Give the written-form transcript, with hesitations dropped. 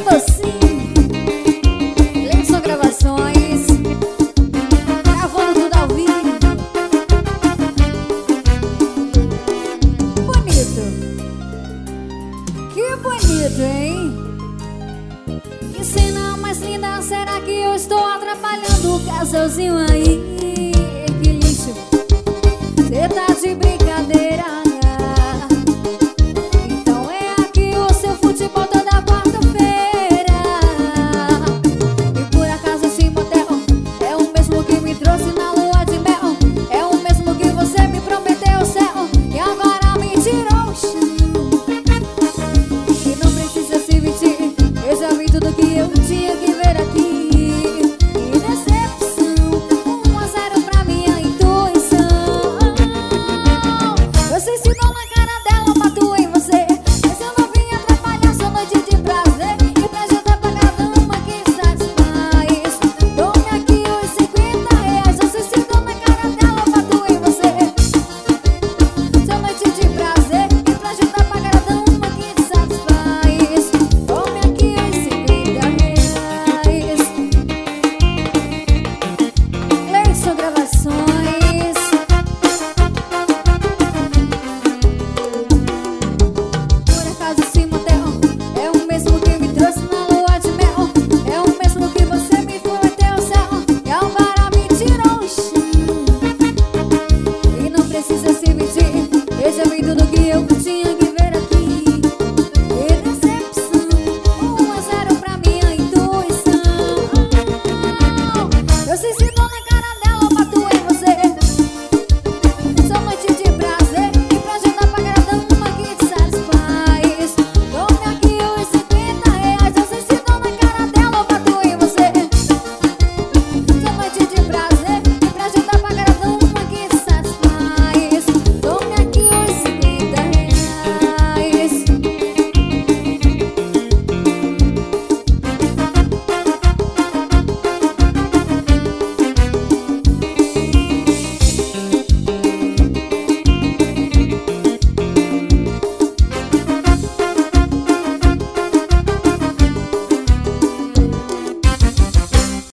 Docinho, Lenço Gravações, gravando tudo ao vivo. Bonito, que bonito, hein? Que cena mais linda, será que eu estou atrapalhando o casalzinho aí? Que lixo, cê tá de brincadeira.